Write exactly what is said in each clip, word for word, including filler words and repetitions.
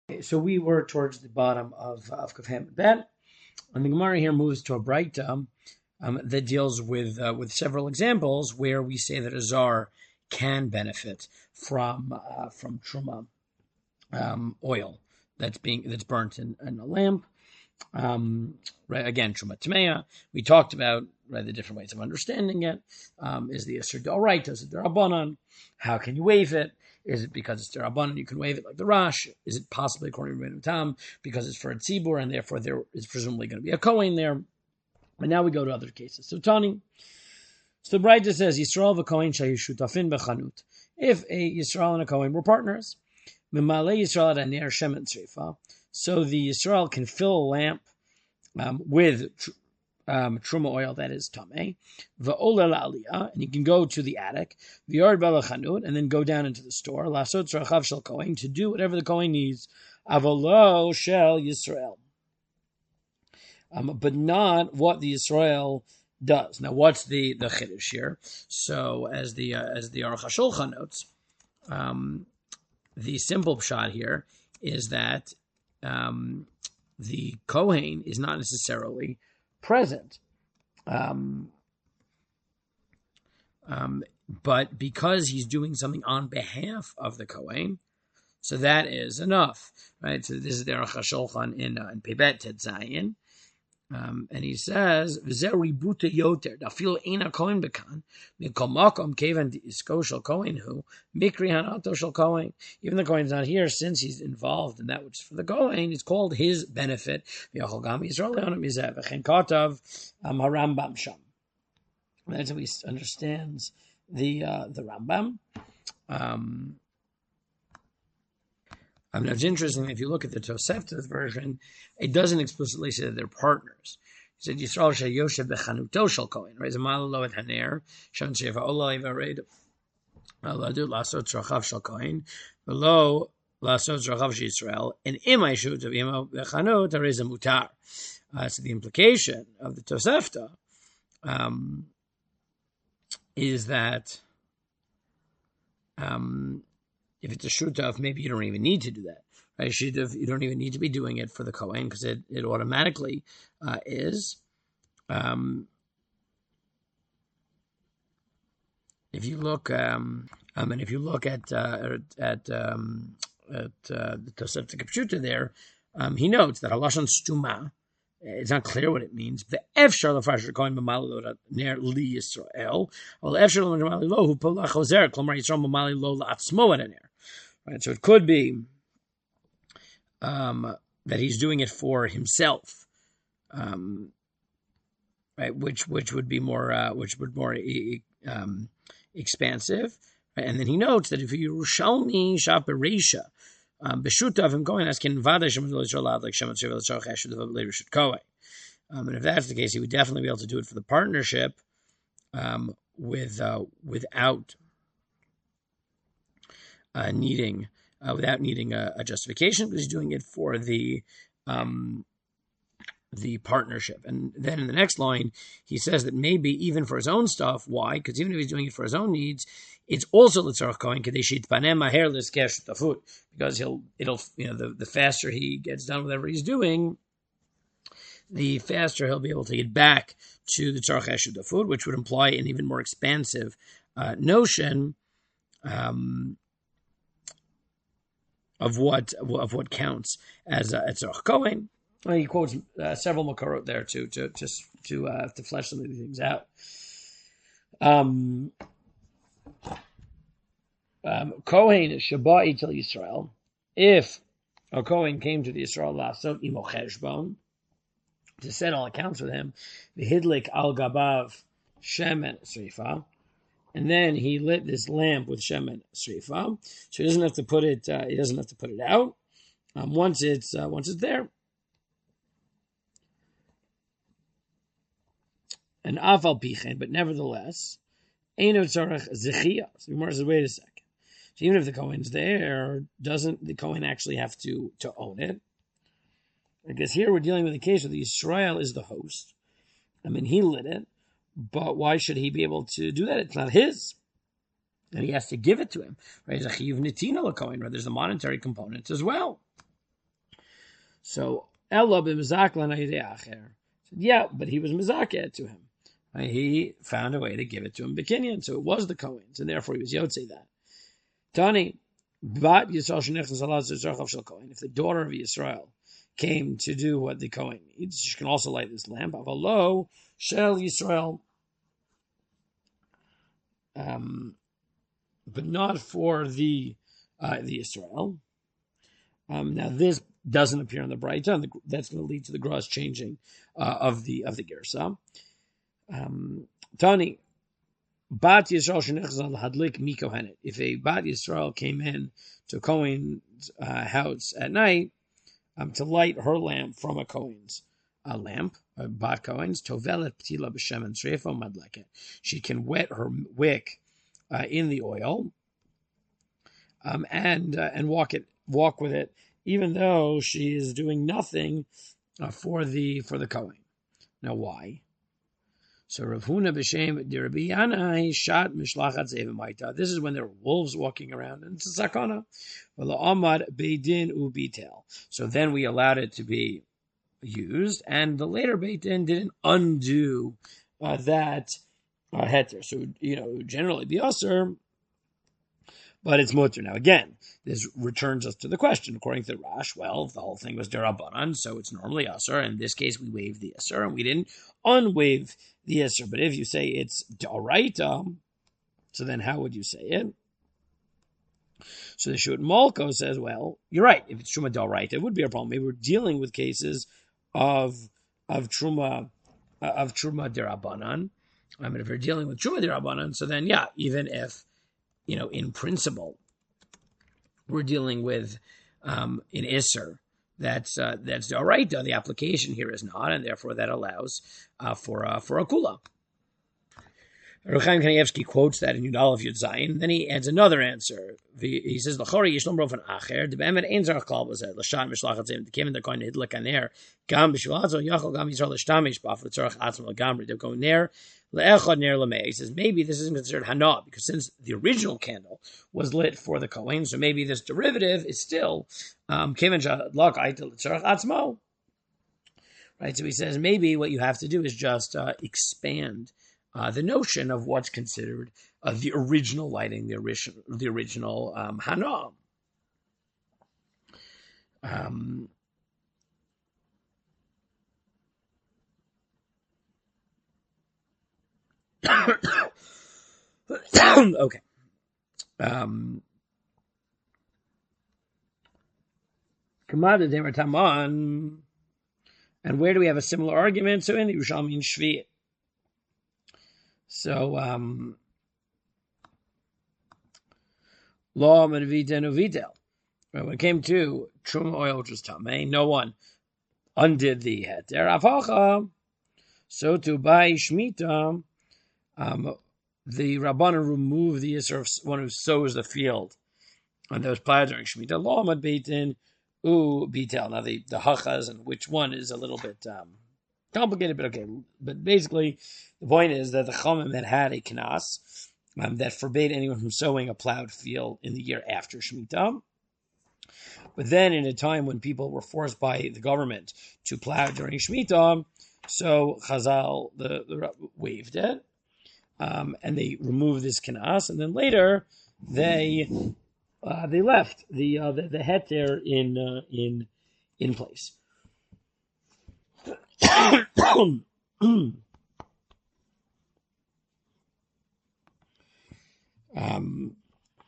Okay, so we were towards the bottom of of Kafhem Bet, and the Gemara here moves to a Braita um, that deals with uh, with several examples where we say that a zar can benefit from uh, from truma um, oil that's being that's burnt in, in a lamp. Um, right, again, truma tmeya. We talked about right, the different ways of understanding it. Um, is the Isser D'Oraita? Is it D'Rabbanan? How can you waive it? Is it because it's D'Rabbanan you can waive it like the Rash? Is it possibly according to Rebbeinu Tam because it's for a tzibur and therefore there is presumably going to be a kohen there? And now we go to other cases. So Tani, so the Braita says Yisrael v'kohen shayishutafin b'chanut. If a Yisrael and a kohen were partners, Mimale Yisrael ad aner shemen tzrifa. So the Yisrael can fill a lamp um, with um, truma oil that is tameh, va'ola la'aliyah, and you can go to the attic, v'yard balachanut, and then go down into the store, la'asot tzrachav shel kohen, to do whatever the kohen needs, avolo shel Yisrael, um, but not what the Yisrael does. Now, what's the the chiddush here? So, as the uh, as the Aruch HaShulchan notes, um, the simple pshat here is that um, the kohen is not necessarily present, um, um, but because he's doing something on behalf of the kohen, so that is enough, right? So this is the Aruch HaShulchan in uh, in Pebet Tetzayin. Um, and he says, "V'zeh ributa yoter dafil eina kohen bekan mikol makom kevan isko shel kohen hu mikri hanato shel kohen." Even the kohen's not here, since he's involved in that which is for the kohen, it's called his benefit. V'yachol gam Yisrael leonim mizeh v'chen katav harambam sham. That's how he understands the uh, the Rambam. Um, I mean, it's interesting, if you look at the Tosefta's version, it doesn't explicitly say that they're partners. He said, Yisrael sheyoshev bechanuto shel kohen, right? Zamala lo et haner, shem sheva olay v'ared, aladu lasot tzrachav shel kohen, v'lo lasot tzrachav shel Yisrael, and imay shut of imo bechanut, harei mutar. So the implication of the Tosefta um, is that um, if it's a shutaf, maybe you don't even need to do that. Right? Shutaf, you don't even need to be doing it for the kohen because it, it automatically uh, is. Um, if you look, um, um, and if you look at uh, at um, at uh, the Tosefta Kipshuta there, um, he notes that halashon stuma. It's not clear what it means. The efshar lefasher kohen b'malilot ner li Yisrael, or efshar l'malilo hu polach ozer klomar Yisrael b'malilo la'atzmo at ner. Right, so it could be um, that he's doing it for himself, um, right? Which which would be more uh, which would more um, expansive. Right? And then he notes that if you Yerushalmi shaperesha b'shutav him going asking vada shemet l'Yisrael like shemet shevel l'tzarach eshudav later should kohen. Um, and if that's the case, he would definitely be able to do it for the partnership um, with uh, without. Uh, needing, uh, without needing a, a justification, because he's doing it for the um, the partnership. And then in the next line, he says that maybe even for his own stuff. Why? Because even if he's doing it for his own needs, it's also l'tzarach kohen kadei sheitpanem maher l'skeh shutafut, because he'll it'll you know the, the faster he gets done with whatever he's doing, the faster he'll be able to get back to the tzarach shutafut, which would imply an even more expansive uh, notion. Um, Of what of what counts as a tzarach kohen. Well, he quotes uh, several makorot there to to to to, uh, to flesh some of these things out. Um, um, kohen shaba itel Yisrael. If a kohen came to the Yisrael lasot imo cheshbon to settle accounts with him, v'hidlik al gabav shemen srifa. And then he lit this lamp with shemen srifa, so he doesn't have to put it. Uh, he doesn't have to put it out um, once it's uh, once it's there. And afal pichen, but nevertheless, eino tzarech zechia. So Gemara says, wait a second. So even if the kohen's there, doesn't the kohen actually have to to own it? Because here we're dealing with a case where the Yisrael is the host. I mean, he lit it. But why should he be able to do that? It's not his. And he has to give it to him. Right? There's a monetary component as well. So Ella b'mizaklan ayidei acher. Yeah, but he was mizaket to him. Right? He found a way to give it to him bekinyan, so it was the Kohen's, and therefore he was yotzei that. Tani, bat Yisrael shenichnas alav zerchav shel Kohen. If the daughter of Yisrael came to do what the Kohen needs, she can also light this lamp. Avalo shel Yisrael, um, but not for the uh, the Yisrael. Um, now this doesn't appear in the Braita, and the, that's going to lead to the gross changing uh, of the of the Gersa. Um, Tani, Bat Yisrael shenichzal hadlik mikohenet. If a Bat Yisrael came in to a Kohen's uh, house at night um, to light her lamp from a Kohen's uh, lamp, a Bat Kohen's, tovelet ptila b'shem and sreifo madleket. She can wet her wick uh, in the oil um, and uh, and walk it walk with it, even though she is doing nothing uh, for the for the Kohen. Now, why? So Rav Huna b'shem Rabbi Yanai shot mishlachat zevim. This is when there are wolves walking around, and it's a sakana. Well, Amad beidin ubitel. So then we allowed it to be used, and the later Beit Din didn't undo uh, that uh, heter. So you know, generally be usher, but it's mutter. Now again, this returns us to the question. According to the Rash, well, the whole thing was derabanan, so it's normally usher. In this case, we waived the usher, and we didn't unwaive the usher. But if you say it's d'oraita, so then how would you say it? So the Shut Malko says, well, you're right. If it's truma d'oraita, it would be a problem. Maybe we're dealing with cases of of truma uh, of truma derabanan. I mean, if we're dealing with truma derabanan, so then yeah, even if you know, in principle, we're dealing with um, an isser that's uh, that's all right. The application here is not, and therefore that allows uh, for uh, for a kula. Rav Chaim Kanievsky quotes that in Yud Aleph Yud Zayin. Then he adds another answer. He says, "L'chori yishlom rofen acher debemet ein zarach klal b'zeh l'shat mishlachat zeh dekim the kohen hidlik aner gam b'shuladzo yachol gam yisrael l'shtamish b'af l'tzarach atzma l'gamri de kohen ner le'echad ner l'mei." He says maybe this isn't considered hana because since the original candle was lit for the kohen, so maybe this derivative is still kemen shadlak aitel l'tzarach atzmo. Right. So he says maybe what you have to do is just uh, expand Uh, the notion of what's considered uh, the original lighting, the original, the original um, hana. Um, okay. Um, Kamada Demer Taman. And where do we have a similar argument? So in the Yerushalmi and Shvi'it. So, um, law and vitel. When it came to truma oil, which was tamei, no one undid the heter. Avacha. So to buy shmita, um, the Rabbanan removed the issur of one who sows the field, and those plowed during shmita. Law and beitin u bitel. Now the the hachas and which one is a little bit um, complicated, but okay. But basically, the point is that the Chachamim had had a knas um, that forbade anyone from sowing a plowed field in the year after Shemitah. But then, in a time when people were forced by the government to plow during Shemitah, so Chazal the, the waived it, um, and they removed this knas, and then later they uh, they left the uh, the, the heter in uh, in in place. Um,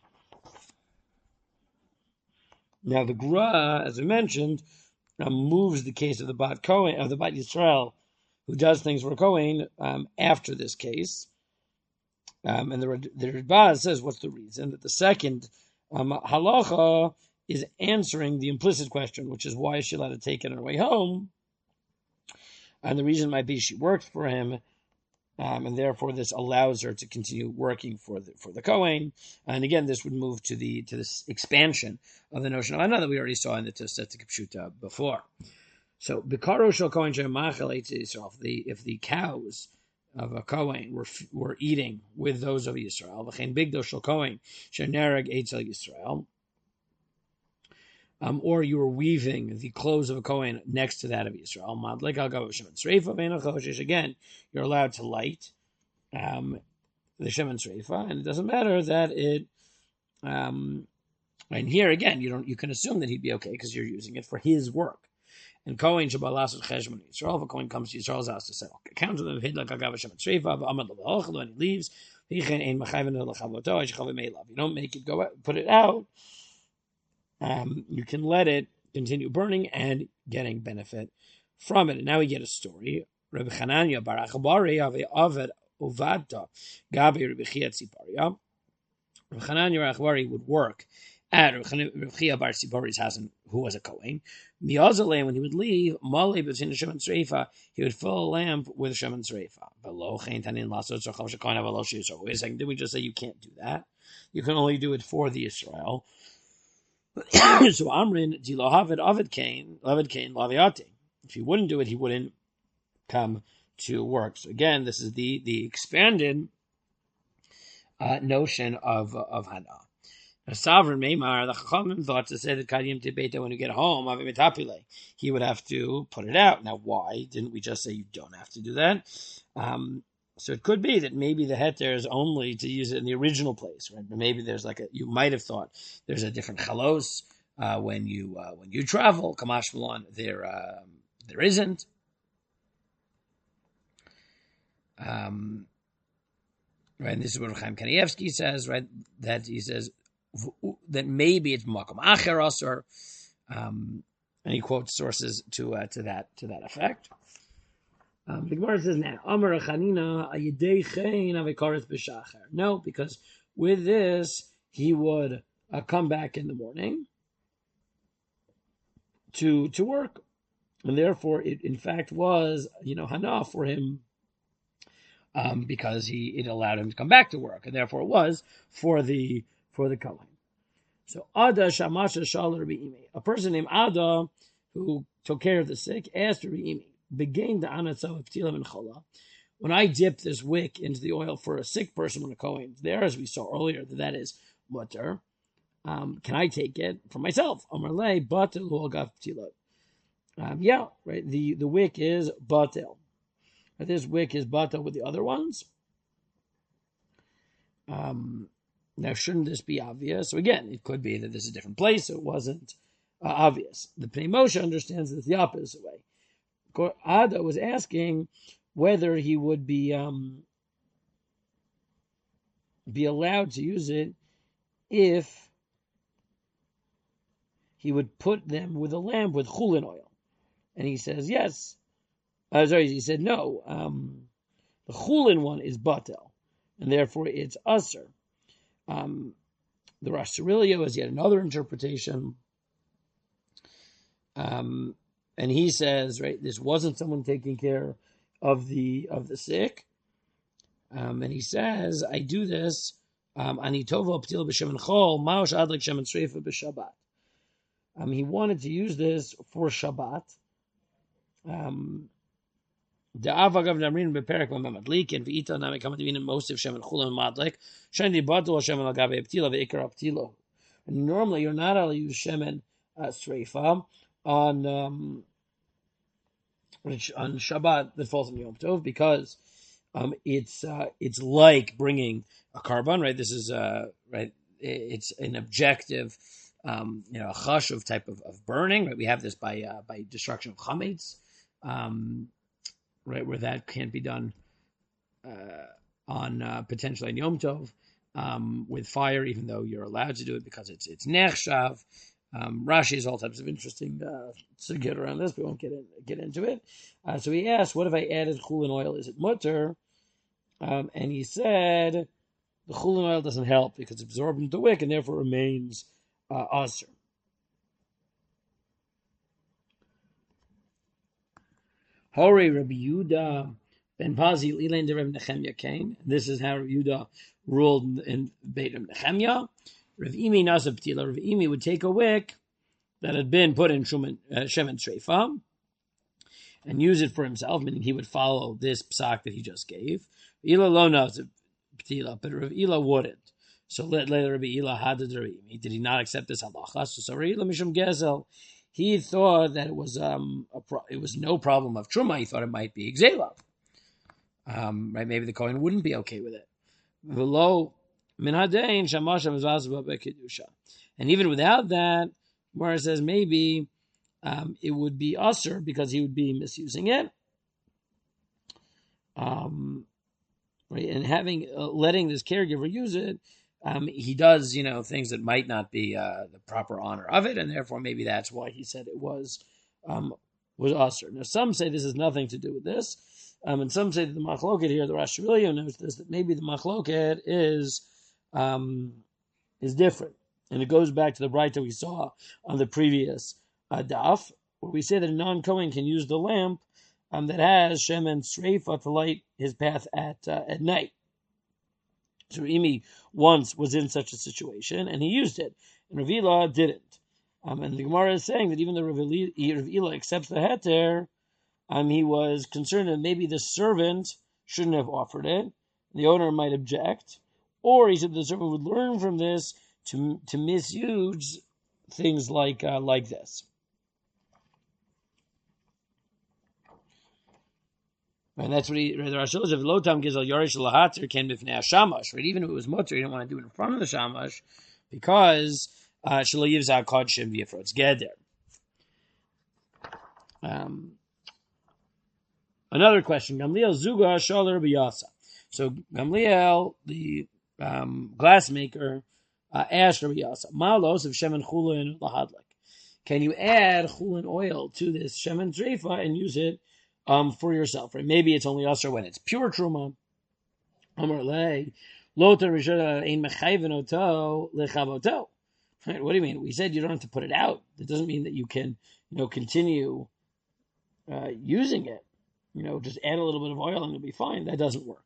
now the Gra, as I mentioned, um, moves the case of the Bat Kohen of the Bat Yisrael, who does things for Kohen um, after this case, um, and the the Rebbe says what's the reason that the second um, halacha is answering the implicit question, which is why is she allowed to take it on her way home, and the reason might be she worked for him. Um, and therefore, this allows her to continue working for the for the Kohen. And again, this would move to the to this expansion of the notion of Hana that we already saw in the Tosefta Kipshuta before. So, Bikaro shel Kohen shemachal Yisrael. If the if the cows of a Kohen were were eating with those of Yisrael, v'chein bigdo shel Kohen shenereg eitzel Yisrael. Um, or you were weaving the clothes of a Kohen next to that of Israel. Again, you're allowed to light um, the Shemen Sreifa, and it doesn't matter that it. Um, and here again, you don't. You can assume that he'd be okay because you're using it for his work. And Kohen Shabbalas Cheshman Yisrael. If a Kohen comes to Yisrael's house to settle account of them, hid like Agav Shemen Sreifa, but Amad L'Ba'ochel when he leaves, you don't make it go out, put it out. Um, you can let it continue burning and getting benefit from it. And now we get a story. Rabbi Chananya bar Achabari of Ovid Uvadta Gabi Rabbi Chia Tziparia. Rabbi Chananya bar Achabari would work at Rabbi Chia bar Tzipari's house, who was a Kohen. Miyazaleh, when he would leave, Malay between the Shemen Sreifa, he would fill a lamp with Shemen Sreifa. Below Chain Tanin Lasot Zochav Shekoin Avalo Shiso. Wait a second, did we just say you can't do that? You can only do it for the Israel. So Amrin Dilohavid Ovid Cain, Ovid Cain, Laviati. If he wouldn't do it, he wouldn't come to work. So again, this is the the expanded uh, notion of of Hana. A sovereign Meimar, the Chachamim thought to say that Kadiyim Tibeta, when you get home, he would have to put it out. Now, why didn't we just say you don't have to do that? Um, so it could be that maybe the heter is only to use it in the original place, right? But maybe there's like a, you might have thought there's a different chalos uh, when you uh, when you travel. Kamash Malon, there uh, there isn't. Um, right, and this is what Chaim Kanievsky says, right? That he says that maybe it's makom acher asur, um, and he quotes sources to uh, to that to that effect. Um, the Gemara says now, Amar Chanina ayidei chein avikaris b'shacher. No, because with this he would uh, come back in the morning to to work, and therefore it in fact was you know hana for him. Um, because he it allowed him to come back to work, and therefore it was for the for the Kohen. So Ada Shamasha Shal Rabbi Imi, a person named Ada who took care of the sick, asked Rabbi Imi, began the anatzav p'tila and chola. When I dip this wick into the oil for a sick person when a Kohen there, as we saw earlier, that that is mutter. Um, can I take it for myself? Amar lei batel hu agav p'tila. Um, yeah, right. The the wick is batel. This wick is batel with the other ones. Um, now, shouldn't this be obvious? So again, it could be that this is a different place. So it wasn't uh, obvious. The Pnei Moshe understands this the opposite way. Ada was asking whether he would be um, be allowed to use it if he would put them with a lamp with chulin oil. And he says, yes. Uh, sorry, he said no. Um, the chulin one is batel, and therefore it's aser. Um, the Rosh Hashanah has yet another interpretation, um, and he says, right, this wasn't someone taking care of the of the sick, um, and he says, I do this. Anitovo p'til b'shemen chol ma'osh adlik shemen sreifa b'Shabbat. Um, he wanted to use this for Shabbat. Um, The Avagav Namrin beperek v'mamadlik and v'ita nami kamadivin mosif shemen chulan madlik shendi batul shemen agabe ptila ve'ikar ptilo. And normally you're not allowed to use shemen uh, sreifa on um, on Shabbat that falls on Yom Tov because um, it's uh, it's like bringing a carbon, right? This is uh, right. It's an objective, um, you know, a chashuv type of, of burning. Right? We have this by uh, by destruction of chametz. Um, Right, where that can't be done uh, on uh, potentially on Yom Tov um, with fire, even though you're allowed to do it because it's it's nechshav. Um, Rashi has all types of interesting uh, to get around this. We won't get in, get into it. Uh, so he asked, "What if I added chulin oil? Is it mutter?" Um, and he said, "The chulin oil doesn't help because it's absorbed into the wick and therefore remains uh, aser." Hori Rabbi Yehuda ben Pazi Lilain de Rabbi Nechemya came. This is how Rabbi Yehuda ruled in Beit of Nechemya. Rav Imi Nasa Ptila. Rav Imi would take a wick that had been put in Shemen uh, Sreifa and use it for himself, meaning he would follow this psak that he just gave. Ila lo Nasa Ptila, but Rav Ila wouldn't. So let Rabbi Ila hadad Rabbi. Did he not accept this halacha? So Rabbi Ila mishum gezel. He thought that it was um a pro- it was no problem of truma. He thought it might be exela. Um, right? Maybe the Kohen wouldn't be okay with it. Below min hadein shamash mizvah bekedusha. And even without that, Gemara says maybe um, it would be usher because he would be misusing it. Um, right, and having uh, letting this caregiver use it, um, he does, you know, things that might not be uh, the proper honor of it, and therefore maybe that's why he said it was um, was usher. Now, some say this has nothing to do with this, um, and some say that the machloket here, the Rosh Hashanah knows this, that maybe the machloket is um, is different, and it goes back to the bright that we saw on the previous uh, daf, where we say that a non-Kohen can use the lamp Um, that has shemen sreifa to light his path at uh, at night. So Imi once was in such a situation, and he used it, and Rav Ila didn't. Um, and the Gemara is saying that even though Rav Ila accepts the heter, um, he was concerned that maybe the servant shouldn't have offered it. The owner might object, or he said the servant would learn from this to to misuse things like uh, like this. And that's what he, the Rashul says, Lotam Gizal Yorish Lahatzer can bifnei Shamash. Right? Even if it was mutter, he didn't want to do it in front of the Shamash because Shelo Yivza Kodshim V'Yifrotz Geder. Um, another question. Gamliel Zuga Shaler B'Yasa. So Gamliel, the um, glassmaker, uh, asked Rabbi Yasa, Malos of Shemen Chulin Lahadlik. Can you add Chulin oil to this Shemen Treifa and use it Um, for yourself, right? Maybe it's only usher when it's pure truma. Amar lei, loter rishona ein mechayven oto lechavotto. Right? What do you mean? We said you don't have to put it out. That doesn't mean that you can, you know, continue uh, using it. You know, just add a little bit of oil and it'll be fine. That doesn't work.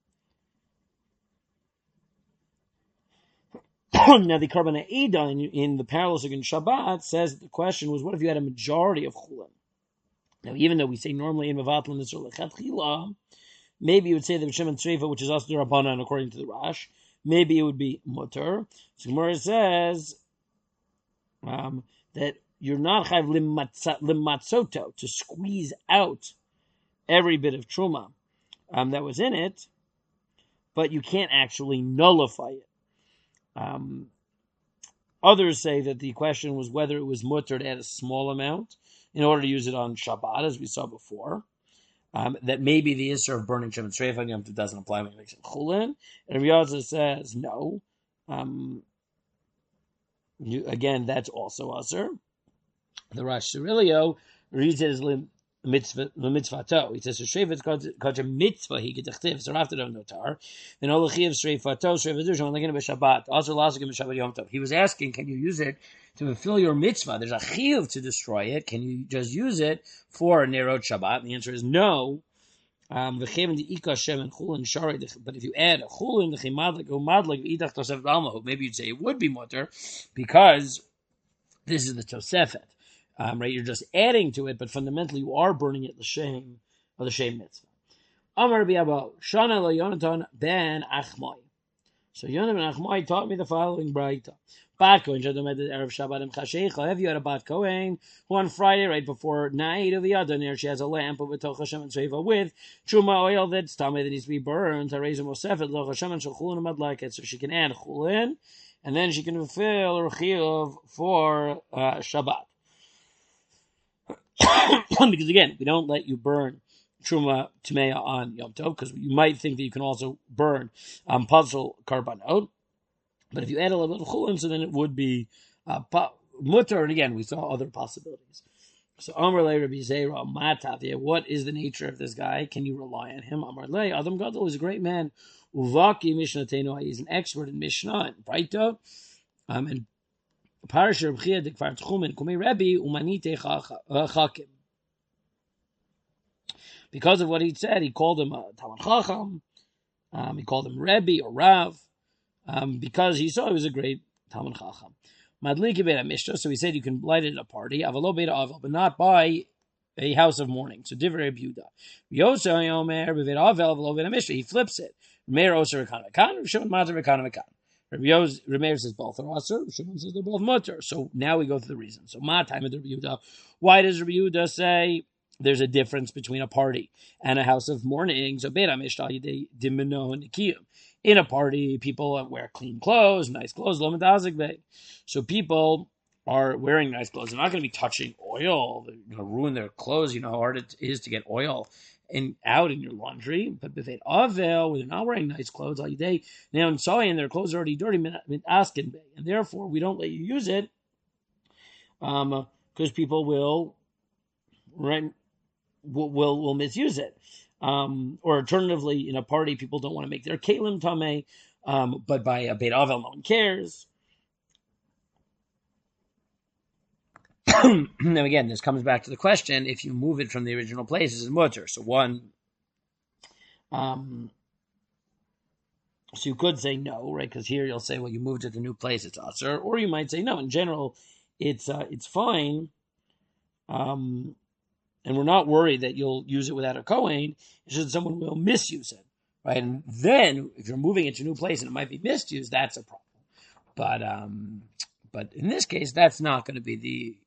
Now the Karban Eidah in, in the parallel in Shabbat says that the question was, what if you had a majority of chulin? Now, even though we say normally in Mevatlin Yisrael Lechatchila, maybe you would say the Shemen Treifa, which is also Rabbanan according to the Rash, maybe it would be mutter. So Gemara says um, that you're not chayv limatzoto to squeeze out every bit of truma um, that was in it, but you can't actually nullify it. Um, others say that the question was whether it was mutter to add a small amount in order to use it on Shabbat, as we saw before. Um, that maybe the issue of burning Shemen Treifa on Yom Tov doesn't apply when you make some chulin. And Rabbi Yosef says no. Um, you, again, that's also usher. The Rosh Hashanah reads it as mitzvah mitzvato. He says shreifa called a mitzvah. He gets a chtiv. So after the notar, then all the chiv shreifato shreifadush only going to be Shabbat. Also last again Shabbat Yom Tov. He was asking, can you use it to fulfill your mitzvah? There's a chiv to destroy it. Can you just use it for Nerot Shabbat? And the answer is no. Um, but if you add a chulin, maybe you'd say it would be mutter because this is the Tosefet. Um, right, you're just adding to it, but fundamentally you are burning it l'shem or the shem mitzvah. Amar Biabo Shana lo Yonatan ben Achmai. So Yonatan ben Achmai taught me the following brayta. Bat Kohen Shadomed erev Shabbat im Chashecha. Have you had a Bat Kohen who on Friday, right before night of the Adonir, she has a lamp of B'toch Hashem and Sheva with truma oil that's tummy that needs to be burned. Harezim Osefet lo Hashem and Shulchulin Madlaket, so she can add chulin, and then she can fulfill her chiyuv for uh, Shabbat. Because again, we don't let you burn truma tmeya on Yom Tov because you might think that you can also burn um, puzzle karbanot. But if you add a little bit of chulin, so then it would be uh, mutter. And again, we saw other possibilities. So Amar Le Rabbi Zera Matavia, what is the nature of this guy? Can you rely on him? Amar Le Adam Gadol is a great man. Uvaki Mishnatenu, he's an expert in Mishnah and Braita, um, and Parasha Rebchia Dikvar Tchumen Kumei Rebbe Umanite Chakim. Because of what he said, he called him a Talmud Chacham. Um, he called him Rebbe or Rav, um, because he saw he was a great Talmud Chacham. Madliki Beit Mishra, so he said you can light it at a party, Avalo Beit Avel, but not by a house of mourning. So Divrei Yehuda. Yosa Yomer Beit Avel Avalo Beit Mishra. He flips it. Meir Oser Ekan Ekan, Shimon Mazer Ekan Ekan. Rabbi Yos, Meir says both are aser. Shimon says they're both mutter. So now we go to the reason. So ma time of Rabbi Yehuda. Why does Rabbi Yehuda say there's a difference between a party and a house of mourning? So Beit HaMishtal Yidei Dimeno Nikiyum. In a party, people wear clean clothes, nice clothes. Lo Medazik Bey. So people are wearing nice clothes. They're not going to be touching oil. They're going to ruin their clothes. You know how hard it is to get oil in out in your laundry. But Beit Avel, where they're not wearing nice clothes all day, now in Soy, and their clothes are already dirty, asking Bey, and therefore we don't let you use it, um, because people will, right, will will, will misuse it. Um, or alternatively, in a party, people don't want to make their kalim tameh, um, but by a Beit Avel, no one cares. Now again, this comes back to the question: if you move it from the original place, is it mutter? So one, um, so you could say no, right? Because here you'll say, well, you moved it to the new place, it's aser, or you might say no. In general, it's uh, it's fine, um, and we're not worried that you'll use it without a kohen. It's just someone will misuse it, right? And then if you're moving it to a new place and it might be misused, that's a problem. But um, but in this case, that's not going to be the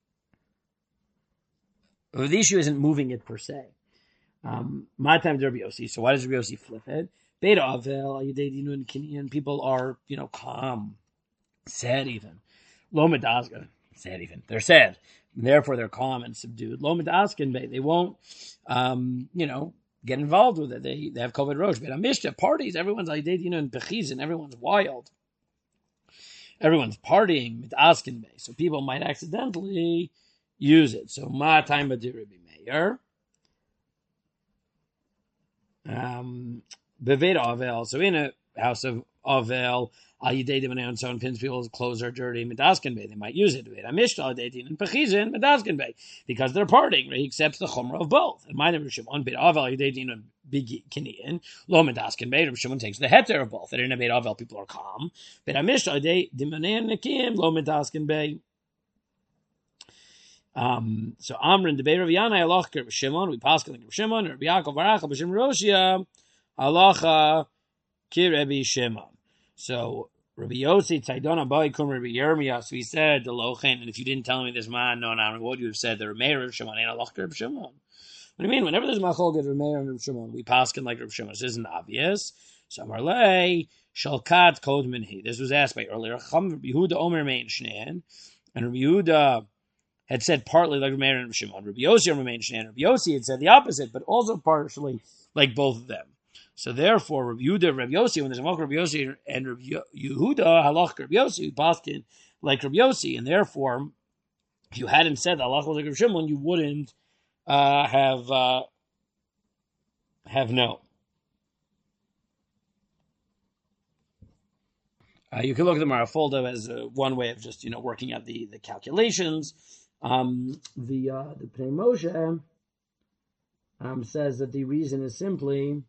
The issue isn't moving it per se. Um, my time to Rabbi Yossi. So why does Rabbi Yossi flip it? Beta Avel, and people are, you know, calm, sad even. Lo Medazga, sad even. They're sad. And therefore, they're calm and subdued. Lo Medazgan, they won't, um, you know, get involved with it. They they have COVID rosh. But Amishta parties, everyone's Aydedino and Bechizin, everyone's wild. Everyone's partying with Askin Bay. So people might accidentally use it. So ma time b'di Rabbi Meir. Um, Beveit Avel. So in a house of Avel, al yidei divinei and so on, pins people's clothes are dirty. Medaskin Bay, they might use it. Beit Hamishtal Deidin and Pechizin Medaskin Bay because they're partying. Right? He accepts the chumrah of both. And my name is Shimon. Beit Avel yidei din and Biginian. Lo Medaskin Bay. Rabbi Shimon takes the heter of both. And in a Beit Avel, people are calm. Beit Hamishtal yidei divinei and Nikim. Lo Medaskin Bay. Um, so Amrin debate Rav Yanai halacha Rav Shimon, we pass like Rav Shimon, Rabbi Yaakov Barach, Rav Shimon Roshia halacha ki Rabbi Shimon. So Rabbi Yossi Taidon Abai Kum Rabbi Yirmiyah. So he said the lochen, and if you didn't tell me this man, no, no, what would you have said? The Rameir Rav Shimon and halacha Rav Shimon. What do you mean? Whenever there's machol get Rameir and Rav Shimon, we pass like Rav Shimon. This isn't obvious. So Marlei Shalkat Kod Minhi. This was asked by earlier. Cham Rabbi Yehuda Omer Mein Shnein, and Rabbi Yehuda had said partly like Rameir and Rav Shimon. Rabbi Yossi remained Shnan. Rabbi Yossi had said the opposite, but also partially like both of them. So therefore, Rabbi Yehuda, Rabbi Yossi, when there's a Malach Rabbi Yossi and Rabbi Yehuda, halach Rabbi Yossi, paskin like Rabbi Yossi, and therefore, if you hadn't said that halach was like Rav Shimon, you wouldn't uh, have uh, have known. Uh, you can look at the Marafolda as uh, one way of just you know working out the the calculations. Um, the uh, the Pnei Moshe um, says that the reason is simply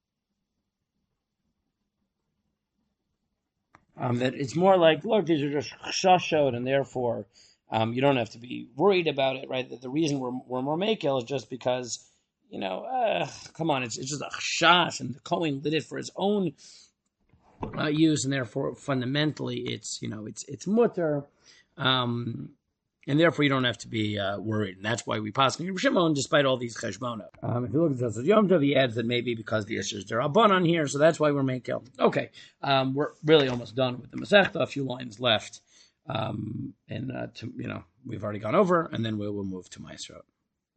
um, that it's more like, look, these are just chashashot, and therefore um, you don't have to be worried about it, right? That the reason we're we're more makel is just because you know, uh, come on, it's it's just a chash, and the Kohen lit it for his own uh, use, and therefore fundamentally it's you know it's it's mutter. Um, And therefore, you don't have to be uh, worried. And that's why we pass Rav Shimon, despite all these cheshbonot. Um, if you look at the Yom Tov, he adds that maybe because the Isser's Derabanan here, so that's why we're making. Okay, um, we're really almost done with the Masechta. A few lines left. Um, and, uh, to, you know, we've already gone over, and then we will move to Maasrot.